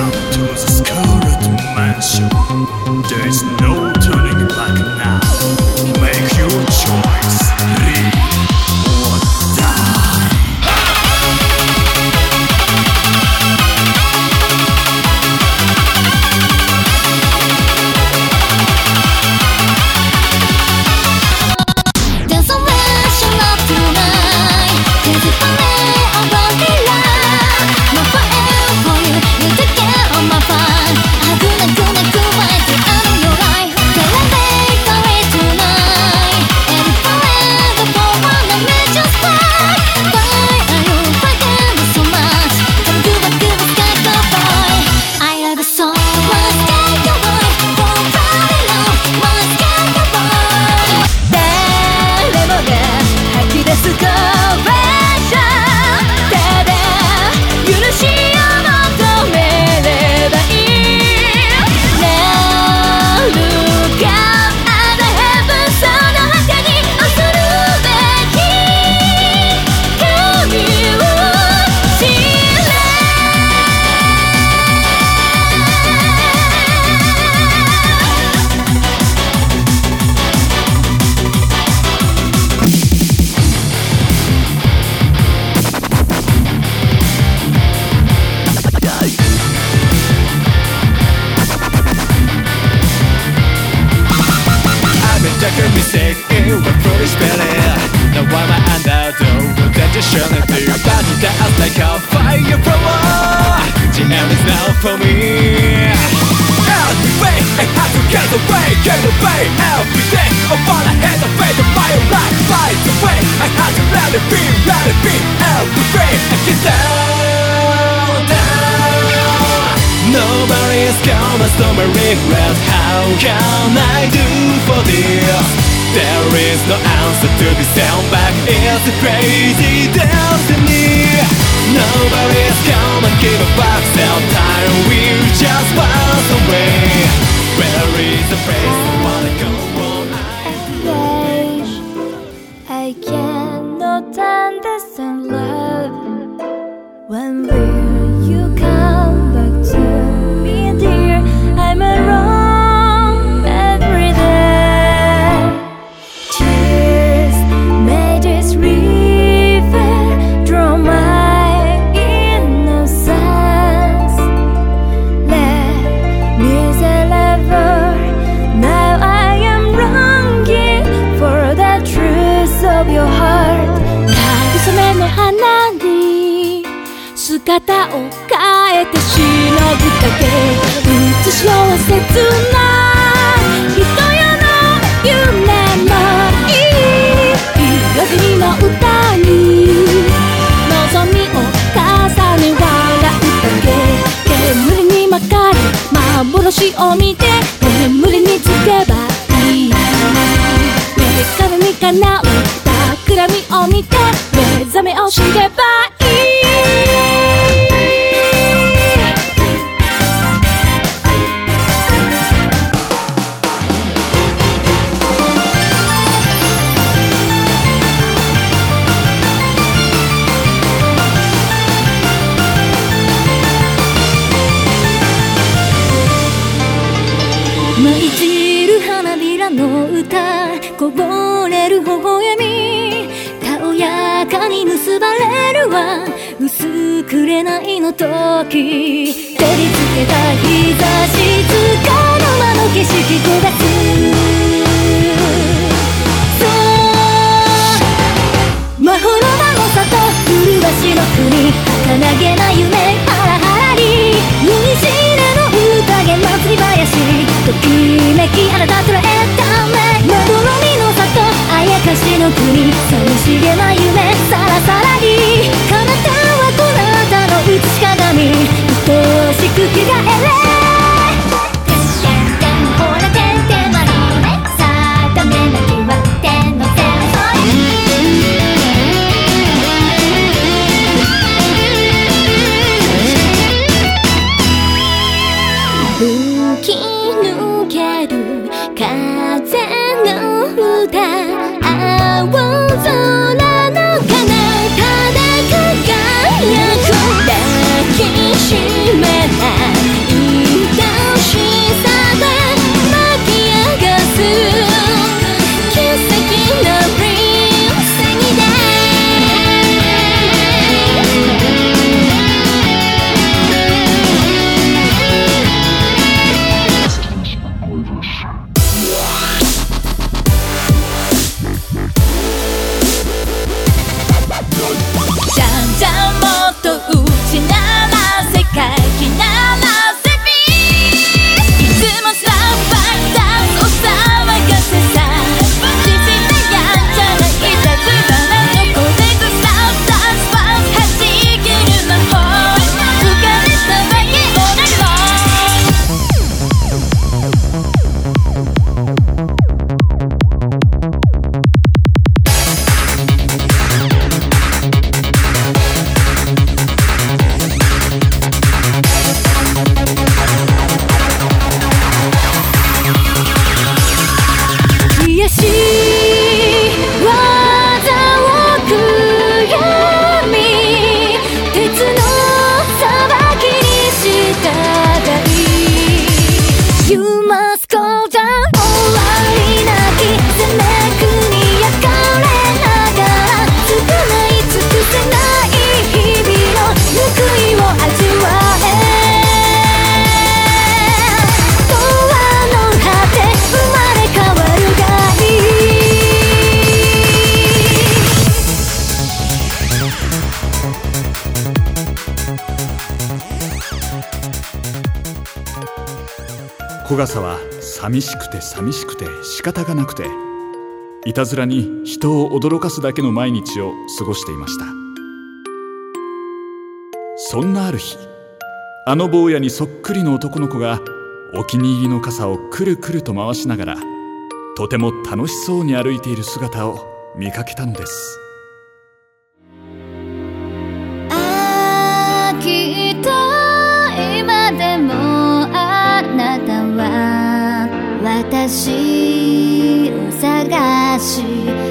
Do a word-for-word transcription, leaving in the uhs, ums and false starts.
up to the scarlet mansion. There is no turning back now. Make your choice. Live or die. Desolation of tonight. Desperate about the light. My fire for you. You took care of my fire. I couldn't, couldn't, couldn't wait to end your life. Till I make away tonight. And forever for one I may just fly. Why are you fighting so much? Come to back to the sky, goodbye. I love you so much, take your boy. Won't fall in love, much take your boy. 誰もが吐き出すコンション。ただ許しを求めればいい。なるかあのヘブンその果てに恐るべき神を知れ。 I made a mistake in a foolish feeling. Now I'm an underdog that you're shining through. Burning down like a fireflower. The end is now for me. Every way I have to get away, get away. Every day I wanna head the fate of my own life. Flies away, I have to let it be, let it be. Every way I get down, down. Nobody's gonna stop my regret. How can I do for this? There is no answer to this sound back. It's a crazy destiny. Nobody's gonna give a fuck. Sometime we'll just pass away. Where is the place I wanna go? I cannot understand love. When will you come back to me, dear? I'm alone every day. Tears made this river draw my innocence. Les Misérables. Now I am longing for the truth of your heart. 慰めの花に姿を変えて忍ぶだけ。映しよう切ない人よの夢のいい彩りの歌に望みを重ね笑うだけ。煙に巻かれ幻を見て眠りにつけばいい。目からにかなう企みを見て目覚めを知ればいい。舞い散る花びらの歌、こぼれる微笑み、たおやかに結ばれるわ。薄くれないの時、照りつけた日差しつかの間の景色焦がす。そう魔法の場の里、麗しの国、儚げな夢、ハラハラリ酔いしれの宴祭り林、ときめきあなたとらえた目、まどろみの里、あやかしの国、寂しげな夢、さらさらに彼方はこなたの映し鏡、愛しく着替えれ。ほらてんてんまりめ、定めなきは天のせい。吹き抜ける風の歌、青空の彼方で輝く抱きしめない小笠は寂しくて寂しくて仕方がなくて、いたずらに人を驚かすだけの毎日を過ごしていました。そんなある日、あの坊やにそっくりの男の子がお気に入りの傘をくるくると回しながら、とても楽しそうに歩いている姿を見かけたのです。 ああ、きっと今でもあなたは私を探し